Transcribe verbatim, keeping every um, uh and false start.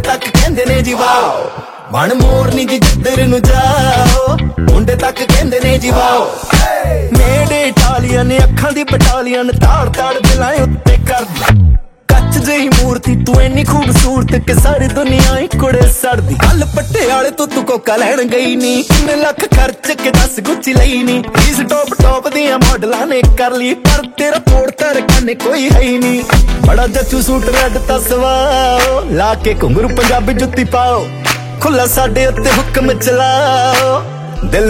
तक कहंदे ने जी वाओ बन मोरनी जी जिधर नु जाओ मुंडे तक कहंदे ने जी वाओ मेरे इटालियन अखां दी बटालियन ताड़ ताड़ दिलां उत्ते कर कच जही मूर्ति तू इन्नी खूबसूरत कि सारी दुनिया ही कुड़े सड़दी कल पट्टे आले तो तू कोका लैन गई नी किन्ने लख खर्च के दस गुच्ची लई नी इस टॉप टॉप दियां मॉडलां ने कर ली पर तेरा तोड़ तर कने कोई है ही नी बड़ा जच्चू सूट रेड तसवाओ लाके घुंगरू पंजाबी जुत्ती पाओ खुला साडे उत्ते हुक्म चलाओ दिल